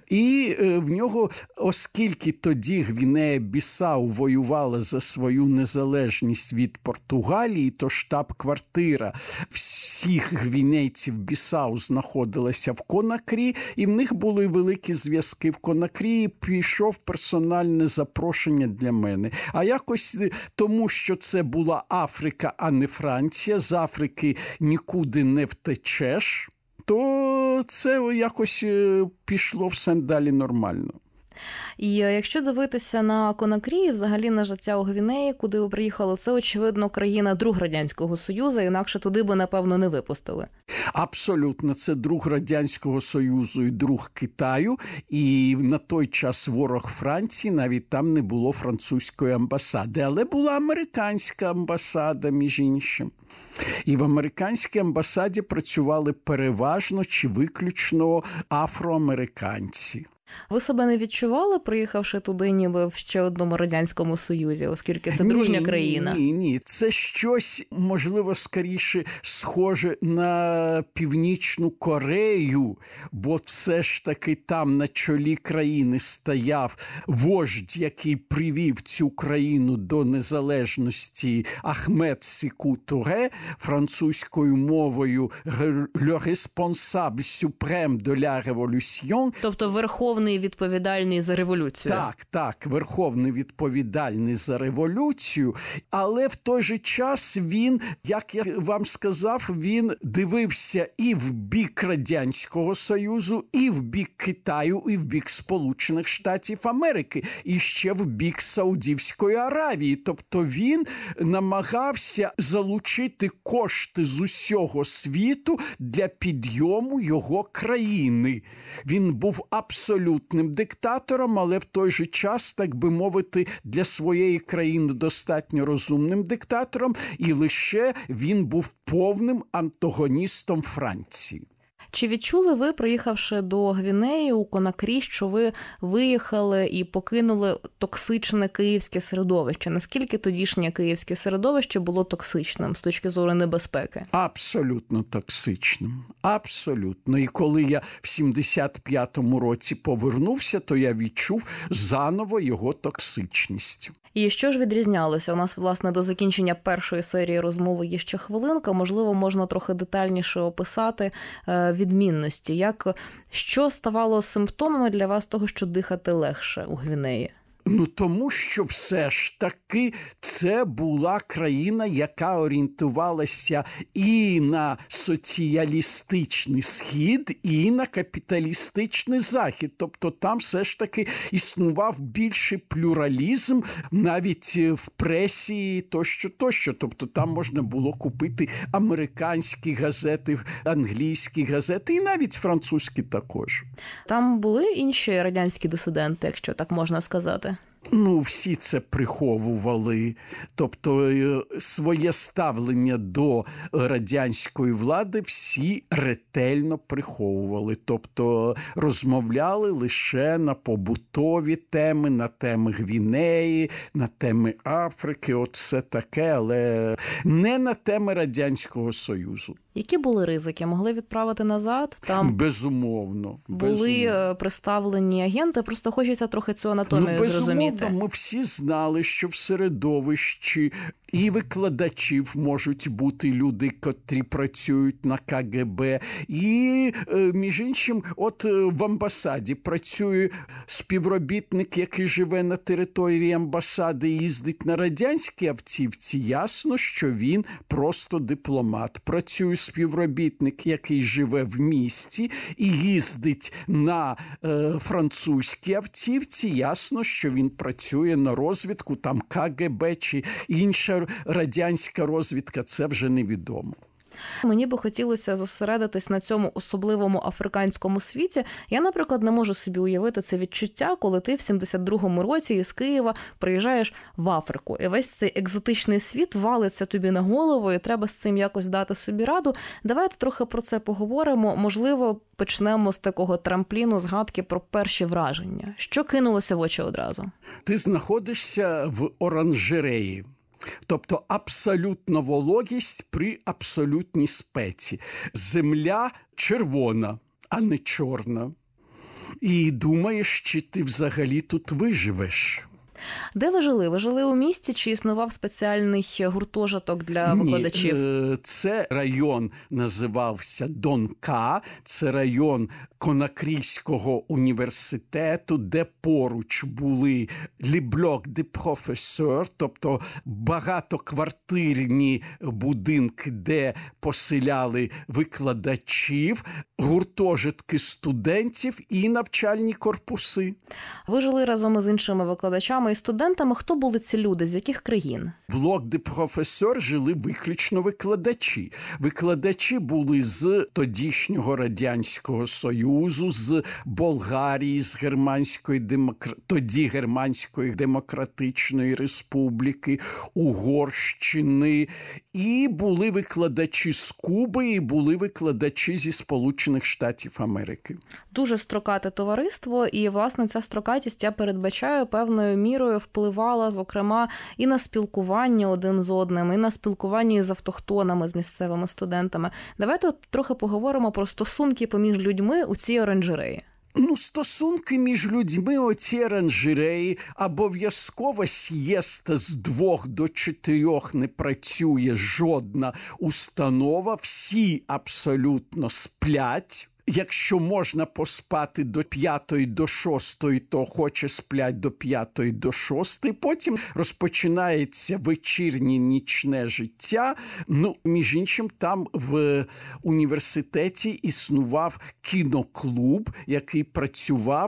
[SPEAKER 5] і в нього, оскільки тоді Гвінея Бісау воювала за свою незалежність від Португалії, то штаб-квартира всіх гвінейців Бісау знаходилася в Конакрі, і в них були великі зв'язки в Конакрі, і пішов персональне запрошення для мене. А якось тому, що це була Африка, а не Франція, з Африки нікуди не втечеш, то це якось пішло все далі нормально.
[SPEAKER 4] І якщо дивитися на Конакрі, взагалі на життя у Гвінеї, куди ви приїхали, це, очевидно, країна друг Радянського Союзу, інакше туди би, напевно, не випустили.
[SPEAKER 5] Абсолютно. Це друг Радянського Союзу і друг Китаю. І на той час ворог Франції, навіть там не було французької амбасади. Але була американська амбасада, між іншим. І в американській амбасаді працювали переважно чи виключно афроамериканці.
[SPEAKER 4] Ви себе не відчували, приїхавши туди, ніби в ще одному Радянському Союзі, оскільки це дружня
[SPEAKER 5] ні,
[SPEAKER 4] країна?
[SPEAKER 5] Ні, ні. Це щось, можливо, скоріше схоже на Північну Корею, бо все ж таки там на чолі країни стояв вождь, який привів цю країну до незалежності, Ахмед Секу Туре, французькою мовою «Le responsable suprême de la révolution».
[SPEAKER 4] Тобто верховний відповідальний за революцію.
[SPEAKER 5] Так, так, верховний відповідальний за революцію, але в той же час він, як я вам сказав, він дивився і в бік Радянського Союзу, і в бік Китаю, і в бік Сполучених Штатів Америки, і ще в бік Саудівської Аравії. Тобто він намагався залучити кошти з усього світу для підйому його країни. Він був абсолютно диктатором, але в той же час, так би мовити, для своєї країни достатньо розумним диктатором, і лише він був повним антагоністом Франції.
[SPEAKER 4] Чи відчули ви, приїхавши до Гвінеї у Конакрі, що ви виїхали і покинули токсичне київське середовище? Наскільки тодішнє київське середовище було токсичним з точки зору небезпеки?
[SPEAKER 5] Абсолютно токсичним. Абсолютно. І коли я в сімдесят п'ятому році повернувся, то я відчув заново його токсичність.
[SPEAKER 4] І що ж відрізнялося? У нас, власне, до закінчення першої серії розмови є ще хвилинка. Можливо, можна трохи детальніше описати відмінності. Як, що ставало симптомами для вас того, що дихати легше у Гвінеї?
[SPEAKER 5] Ну, тому що все ж таки це була країна, яка орієнтувалася і на соціалістичний Схід, і на капіталістичний Захід. Тобто там все ж таки існував більший плюралізм навіть в пресі тощо, тощо. Тобто там можна було купити американські газети, англійські газети і навіть французькі також.
[SPEAKER 4] Там були інші радянські дисиденти, якщо так можна сказати?
[SPEAKER 5] Ну, всі це приховували. Тобто своє ставлення до радянської влади всі ретельно приховували. Тобто розмовляли лише на побутові теми, на теми Гвінеї, на теми Африки, от все таке, але не на теми Радянського Союзу.
[SPEAKER 4] Які були ризики? Могли відправити назад? Там
[SPEAKER 5] безумовно.
[SPEAKER 4] Були
[SPEAKER 5] безумовно.
[SPEAKER 4] представлені агенти? Просто хочеться трохи цю анатомію
[SPEAKER 5] ну,
[SPEAKER 4] зрозуміти.
[SPEAKER 5] Ми всі знали, що в середовищі і викладачів можуть бути люди, котрі працюють на ка ге бе, і, між іншим, от в амбасаді працює співробітник, який живе на території амбасади і їздить на радянській автівці. Ясно, що він просто дипломат. Працює співробітник, який живе в місті і їздить на е, французькій автівці. Ясно, що він працює на розвідку, там ка ге бе чи інша радянська розвідка, це вже невідомо.
[SPEAKER 4] Мені би хотілося зосередитись на цьому особливому африканському світі. Я, наприклад, не можу собі уявити це відчуття, коли ти в сімдесят другому році із Києва приїжджаєш в Африку. І весь цей екзотичний світ валиться тобі на голову, і треба з цим якось дати собі раду. Давайте трохи про це поговоримо. Можливо, почнемо з такого трампліну, згадки про перші враження. Що кинулося в очі одразу?
[SPEAKER 5] Ти знаходишся в оранжереї. Тобто абсолютна вологість при абсолютній спеці. Земля червона, а не чорна. І думаєш, чи ти взагалі тут виживеш.
[SPEAKER 4] Де ви жили? Ви жили у місті, чи існував спеціальний гуртожиток для викладачів?
[SPEAKER 5] Ні, це район називався Донка, це район Конакрійського університету, де поруч були «les blocs de professeurs», тобто багатоквартирні будинки, де поселяли викладачів, гуртожитки студентів і навчальні корпуси.
[SPEAKER 4] Ви жили разом із іншими викладачами і студентами. Хто були ці люди? З яких країн?
[SPEAKER 5] Блок де професор жили виключно викладачі. Викладачі були з тодішнього Радянського Союзу, з Болгарії, з Германської демокр... тоді Германської Демократичної Республіки, Угорщини. І були викладачі з Куби, і були викладачі зі Сполучених Штатів Америки.
[SPEAKER 4] Дуже строкате товариство, і, власне, ця строкатість, я передбачаю, певною мірою впливала, зокрема, і на спілкування один з одним, і на спілкування з автохтонами, з місцевими студентами. Давайте трохи поговоримо про стосунки поміж людьми у цій оранжереї.
[SPEAKER 5] Ну, стосунки між людьми у цій оранжереї, обов'язкова сієста з двох до чотирьох не працює жодна установа, всі абсолютно сплять. Якщо можна поспати до п'ятої, до шостої, то хоче сплять до п'ятої, до шостої. Потім розпочинається вечірнє нічне життя. Ну, між іншим, там в університеті існував кіноклуб, який працював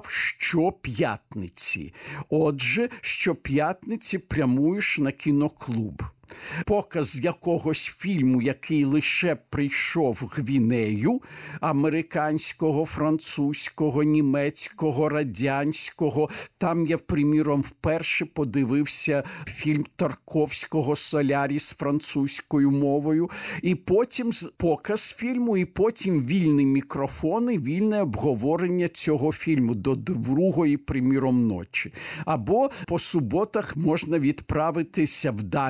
[SPEAKER 5] щоп'ятниці. Отже, щоп'ятниці прямуєш на кіноклуб. Показ якогось фільму, який лише прийшов в Гвінею, американського, французького, німецького, радянського. Там я, приміром, вперше подивився фільм Тарковського «Соляріс» французькою мовою. І потім показ фільму, і потім вільні мікрофони, вільне обговорення цього фільму до другої, приміром, ночі. Або по суботах можна відправитися в дансінг,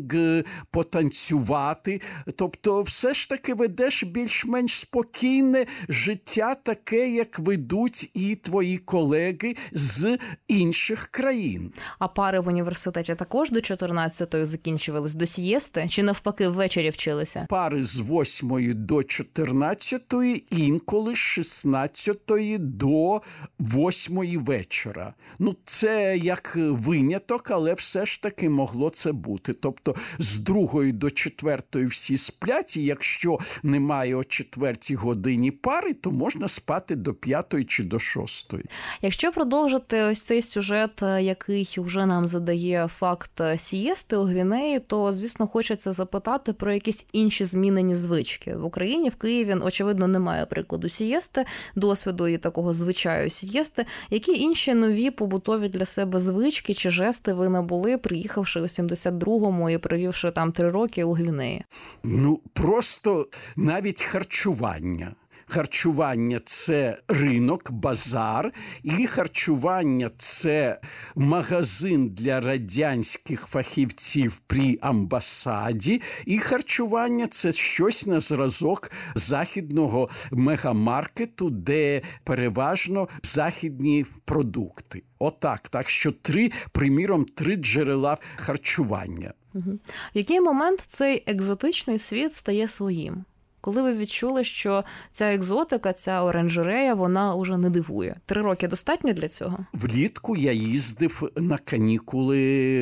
[SPEAKER 5] шопінг, потанцювати. Тобто все ж таки ведеш більш-менш спокійне життя, таке, як ведуть і твої колеги з інших країн.
[SPEAKER 4] А пари в університеті також до чотирнадцятої закінчувались, до сієсти? Чи навпаки ввечері вчилися?
[SPEAKER 5] Пари з восьмої до чотирнадцятої, інколи з шістнадцятої до восьмої вечора. Ну, це як виняток, але все ж таки могло це бути. Тобто з другої до четвертої всі сплять, і якщо немає о четвертій годині пари, то можна спати до п'ятої чи до шостої.
[SPEAKER 4] Якщо продовжити ось цей сюжет, який вже нам задає факт сієсти у Гвінеї, то, звісно, хочеться запитати про якісь інші змінені звички. В Україні, в Києві, очевидно, немає прикладу сієсти, досвіду і такого звичаю сієсти. Які інші нові побутові для себе звички чи жести ви набули, приїхавши у сімдесят другому і провівши там три роки у Гвінеї?
[SPEAKER 5] Ну, просто навіть харчування. Харчування – це ринок, базар, і харчування – це магазин для радянських фахівців при амбасаді, і харчування – це щось на зразок західного мегамаркету, де переважно західні продукти. Отак, так що три, приміром, три джерела харчування.
[SPEAKER 4] Угу. В який момент цей екзотичний світ стає своїм? Коли ви відчули, що ця екзотика, ця оранжерея, вона уже не дивує? Три роки достатньо для цього?
[SPEAKER 5] Влітку я їздив на канікули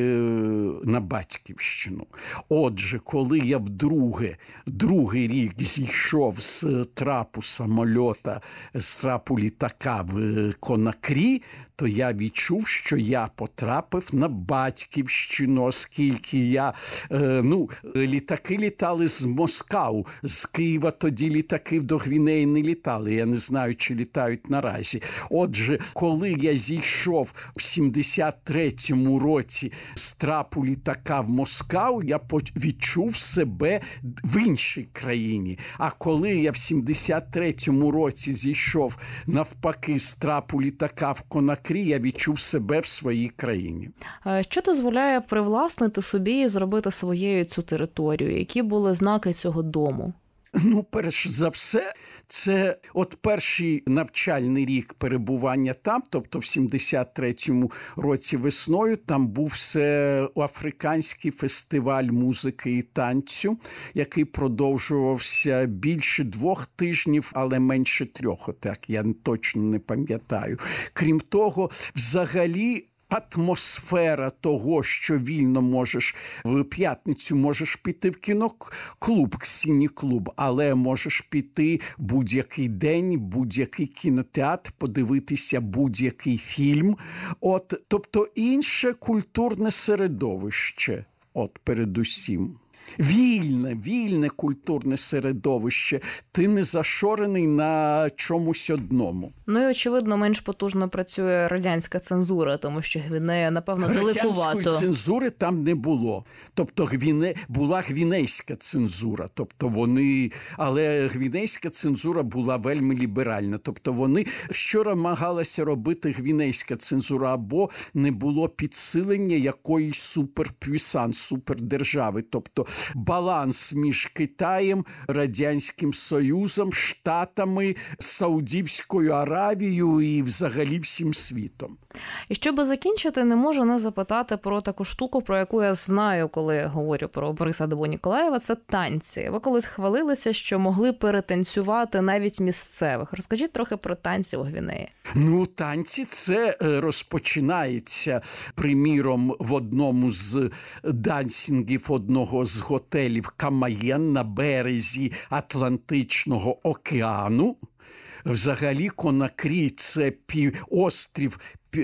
[SPEAKER 5] на батьківщину. Отже, коли я вдруге, другий рік зійшов з трапу самольота, з трапу літака в Конакрі, то я відчув, що я потрапив на батьківщину, оскільки я, е, ну, літаки літали з Москау, з Києва тоді літаки до Гвінеї не літали, я не знаю, чи літають наразі. Отже, коли я зійшов в сімдесят третьому році з трапу літака в Москау, я відчув себе в іншій країні. А коли я в сімдесят третьому році зійшов навпаки з трапу літака в Конакрі, я відчув себе в своїй країні.
[SPEAKER 4] Що дозволяє привласнити собі і зробити своєю цю територію? Які були знаки цього дому?
[SPEAKER 5] Ну, перш за все, це от перший навчальний рік перебування там, тобто в сімдесят третьому році весною, там був всеафриканський фестиваль музики і танцю, який продовжувався більше двох тижнів, але менше трьох, отак, я точно не пам'ятаю. Крім того, взагалі, атмосфера того, що вільно можеш в п'ятницю можеш піти в кіноклуб, сіній клуб, але можеш піти будь-який день, будь-який кінотеатр, подивитися будь-який фільм. От, тобто інше культурне середовище, от передусім. Вільне, вільне культурне середовище. Ти не зашорений на чомусь одному.
[SPEAKER 4] Ну і, очевидно, менш потужно працює радянська цензура, тому що Гвінея, напевно, далекувато.
[SPEAKER 5] Радянської цензури там не було. Тобто Гвіне... була гвінейська цензура. Тобто вони... Але гвінейська цензура була вельми ліберальна. Тобто вони, що намагалася робити гвінейська цензура, або не було підсилення якоїсь суперпюйсан, супердержави. Тобто баланс між Китаєм, Радянським Союзом, Штатами, Саудівською Аравією і взагалі всім світом.
[SPEAKER 4] І щоб закінчити, не можу не запитати про таку штуку, про яку я знаю, коли говорю про Бориса Дебо-Ніколаєва, це танці. Ви колись хвалилися, що могли перетанцювати навіть місцевих. Розкажіть трохи про танці у Гвінеї.
[SPEAKER 5] Ну, танці це розпочинається, приміром, в одному з дансінгів одного з готелів Камаєн на березі Атлантичного океану. Взагалі Конакрі – це півострів,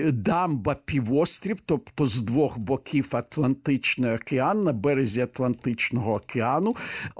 [SPEAKER 5] дамба півострів, тобто з двох боків Атлантичний океан, на березі Атлантичного океану.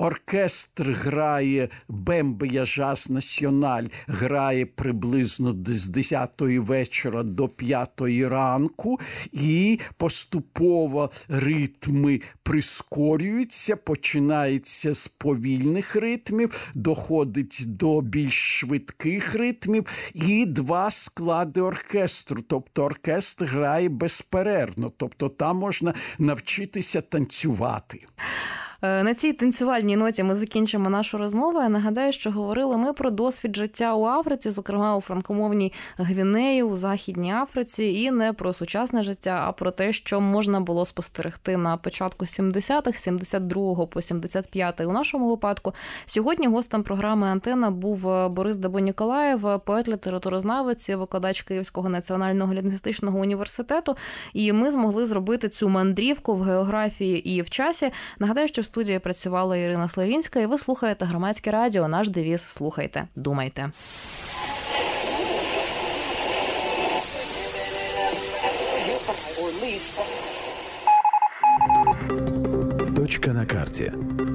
[SPEAKER 5] Оркестр грає, Бембея Жаз Національ грає приблизно з десятої вечора до п'ятої ранку, і поступово ритми прискорюються, починається з повільних ритмів, доходить до більш швидких ритмів, і два склади оркестру. тобто оркестр грає безперервно, тобто там можна навчитися танцювати.
[SPEAKER 4] На цій танцювальній ноті ми закінчимо нашу розмову. Я нагадаю, що говорили ми про досвід життя у Африці, зокрема у франкомовній Гвінеї, у Західній Африці, і не про сучасне життя, а про те, що можна було спостерегти на початку сімдесятих, сімдесят другого по сімдесят п'ятий у нашому випадку. Сьогодні гостем програми «Антена» був Борис Дабо-Ніколаєв, поет-літературознавець, викладач Київського національного лінгвістичного університету. І ми змогли зробити цю мандрівку в географії і в часі. Нагадаю, що в студії працювала Ірина Славінська, і ви слухаєте Громадське радіо. Наш девіз «Слухайте, думайте».
[SPEAKER 6] Точка на карте.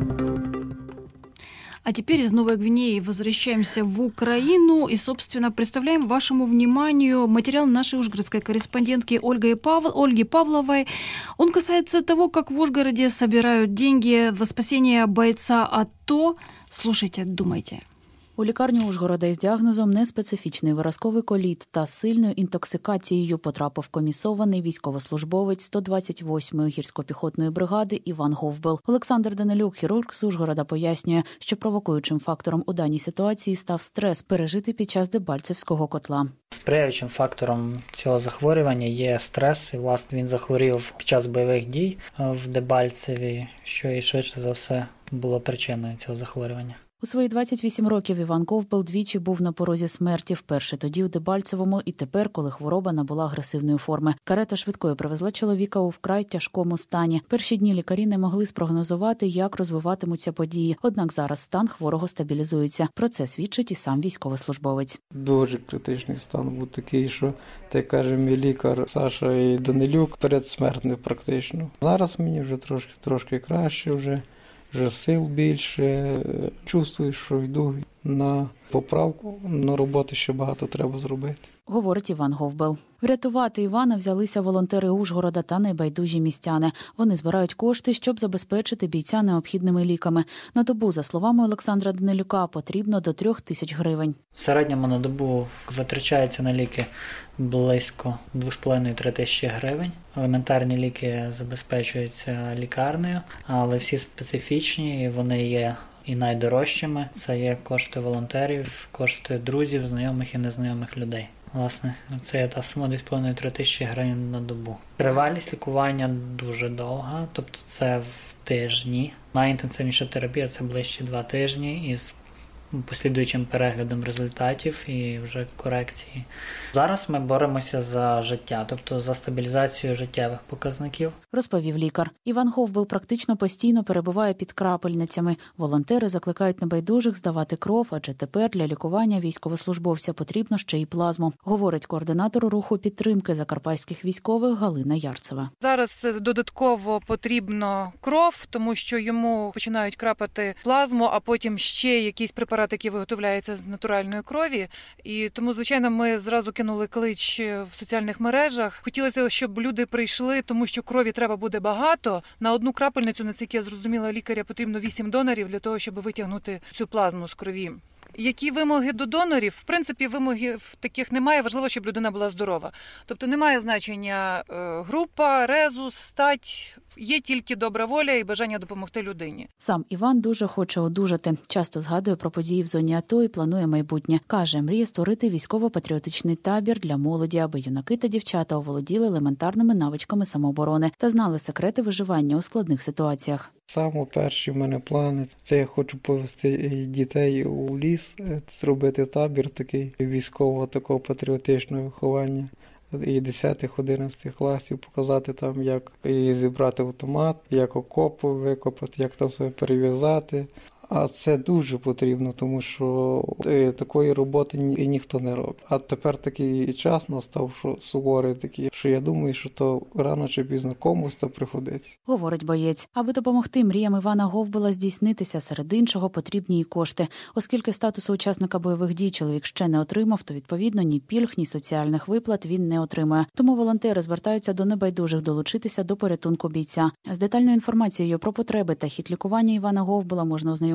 [SPEAKER 1] А теперь из Новой Гвинеи возвращаемся в Украину и, собственно, представляем вашему вниманию материал нашей ужгородской корреспондентки Ольги, Пав... Ольги Павловой. Он касается того, как в Ужгороде собирают деньги во спасение бойца АТО. Слушайте, думайте.
[SPEAKER 7] У лікарню Ужгорода із діагнозом неспецифічний виразковий коліт та сильною інтоксикацією потрапив комісований військовослужбовець сто двадцять восьмої гірсько-піхотної бригади Іван Говбел. Олександр Данилюк, хірург з Ужгорода, пояснює, що провокуючим фактором у даній ситуації став стрес, пережитий під час Дебальцевського котла.
[SPEAKER 8] Сприяючим фактором цього захворювання є стрес, і, власне, він захворів під час бойових дій в Дебальцеві, що і швидше за все було причиною цього захворювання.
[SPEAKER 7] У свої двадцять вісім років Іван Говбел двічі був на порозі смерті. Вперше тоді у Дебальцевому і тепер, коли хвороба набула агресивної форми. Карета швидкої привезла чоловіка у вкрай тяжкому стані. Перші дні лікарі не могли спрогнозувати, як розвиватимуться події. Однак зараз стан хворого стабілізується. Про це свідчить і сам військовослужбовець.
[SPEAKER 9] Дуже критичний стан був такий, що, так каже мій лікар Саша і Данилюк, передсмертний практично. Зараз мені вже трошки, трошки краще вже. Вже сил більше, чувствую, що йду на поправку, на роботи ще багато треба зробити.
[SPEAKER 7] Говорить Іван Говбел. Врятувати Івана взялися волонтери Ужгорода та небайдужі містяни. Вони збирають кошти, щоб забезпечити бійця необхідними ліками. На добу, за словами Олександра Данилюка, потрібно до трьох тисяч гривень.
[SPEAKER 8] В середньому на добу витрачається на ліки близько дві з половиною - три тисячі гривень. Елементарні ліки забезпечуються лікарнею, але всі специфічні, вони є і найдорожчими. Це є кошти волонтерів, кошти друзів, знайомих і незнайомих людей. Власне, це є та сума дві з половиною - три тисячі гривень на добу. Тривалість лікування дуже довга, тобто це в тижні. Найінтенсивніша терапія – це ближче два тижні із послідуючим переглядом результатів і вже корекції. Зараз ми боремося за життя, тобто за стабілізацію життєвих показників.
[SPEAKER 7] Розповів лікар. Іван Говбел практично постійно перебуває під крапельницями. Волонтери закликають небайдужих здавати кров, адже тепер для лікування військовослужбовця потрібно ще й плазму, говорить координатор руху підтримки закарпатських військових Галина Ярцева.
[SPEAKER 10] Зараз додатково потрібно кров, тому що йому починають крапати плазму, а потім ще якісь препарати, які виготовляються з натуральної крові. І тому, звичайно, ми зразу кинули клич в соціальних мережах. Хотілося, щоб люди прийшли, тому що крові треба буде багато. На одну крапельницю, наскільки я зрозуміла, лікаря потрібно вісім донорів для того, щоб витягнути цю плазму з крові. Які вимоги до донорів? В принципі, вимогів таких немає. Важливо, щоб людина була здорова. Тобто немає значення група, резус, стать. Є тільки добра воля і бажання допомогти людині.
[SPEAKER 7] Сам Іван дуже хоче одужати. Часто згадує про події в зоні АТО і планує майбутнє. Каже, мріє створити військово-патріотичний табір для молоді, аби юнаки та дівчата оволоділи елементарними навичками самооборони та знали секрети виживання у складних ситуаціях.
[SPEAKER 9] Саме перші в мене плани – це я хочу повести дітей у ліс, зробити табір такий військового такого патріотичного виховання. І десятих-одинадцятих класів показати там, як і зібрати автомат, як окопи викопати, як там себе перев'язати. А це дуже потрібно, тому що такої роботи ні, ніхто не робить. А тепер такий час настав, що суворий такий, що я думаю, що то рано чи пізно комусь то приходиться.
[SPEAKER 7] Говорить боєць. Аби допомогти мріям Івана Говбела здійснитися, серед іншого потрібні і кошти. Оскільки статусу учасника бойових дій чоловік ще не отримав, то відповідно ні пільг, ні соціальних виплат він не отримує. Тому волонтери звертаються до небайдужих долучитися до порятунку бійця. З детальною інформацією про потреби та хід лікування Івана Говбела можна ознайомитися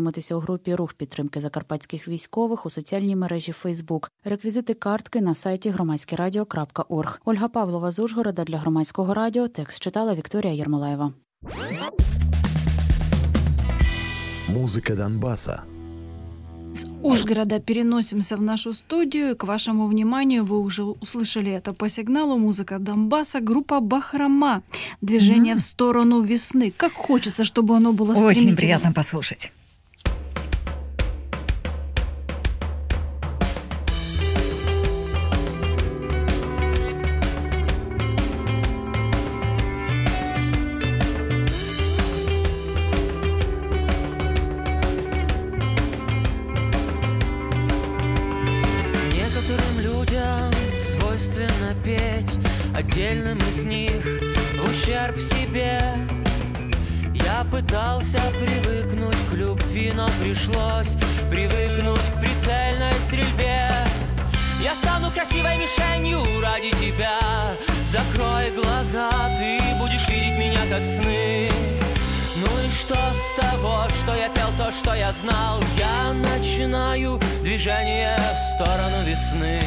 [SPEAKER 7] ознайомитися у групі «Рух підтримки закарпатських військових» у соціальній мережі Facebook. Реквізити картки на сайті громадське радіо крапка орг. Ольга Павлова з Ужгорода для Громадського радіо. Текст читала Вікторія Єрмолаєва.
[SPEAKER 6] Музыка Донбасса.
[SPEAKER 1] С Ужгорода переносимся в нашу студию. К вашему вниманию, вы уже услышали это по сигналу, музыка Донбасса, группа «Бахрома». Движение mm-hmm. в сторону весны. Как хочется, чтобы оно было стремительным.
[SPEAKER 2] Очень приятно послушать.
[SPEAKER 11] Отдельным из них в ущерб себе. Я пытался привыкнуть к любви, но пришлось привыкнуть к прицельной стрельбе. Я стану красивой мишенью ради тебя. Закрой глаза, ты будешь видеть меня как сны. Ну и что с того, что я пел то, что я знал? Я начинаю движение в сторону весны.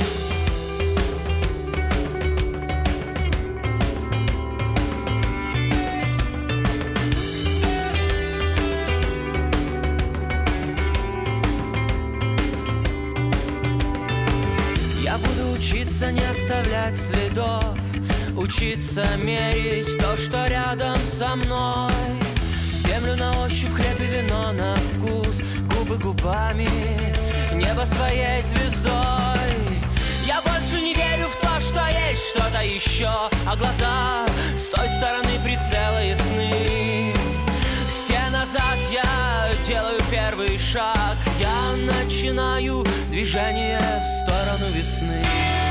[SPEAKER 11] Учиться не оставлять следов, учиться мерить то, что рядом со мной. Землю на ощупь, хлеб и вино на вкус, губы губами, небо своей звездой. Я больше не верю в то, что есть что-то еще, а глаза с той стороны прицела ясны. Все назад, я делаю первый шаг, я начинаю движение в сторону весны.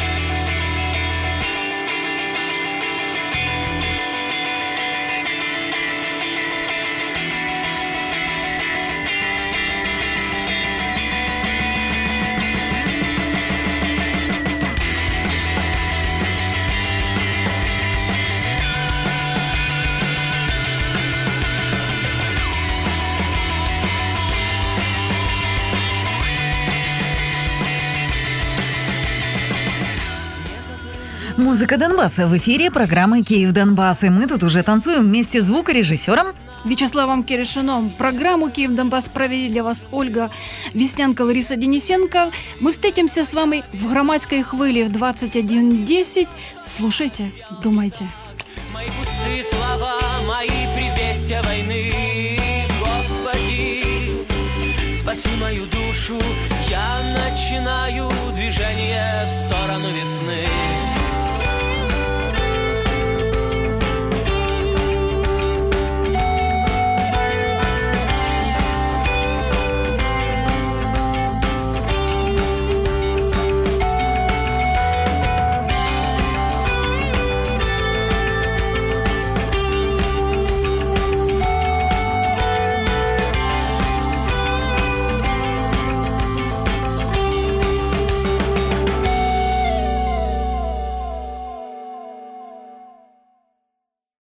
[SPEAKER 2] Музыка Донбасса в эфире программы «Киев Донбасс». И мы тут уже танцуем вместе с звукорежиссером
[SPEAKER 1] Вячеславом Киришином. Программу «Киев Донбасс» провели для вас Ольга Веснянка, Лариса Денисенко. Мы встретимся с вами в громадской хвиле в двадцать один десять. Слушайте, думайте.
[SPEAKER 11] Мои пустые слова, мои предвестия войны. Господи, спаси мою душу. Я начинаю движение в сторону весны.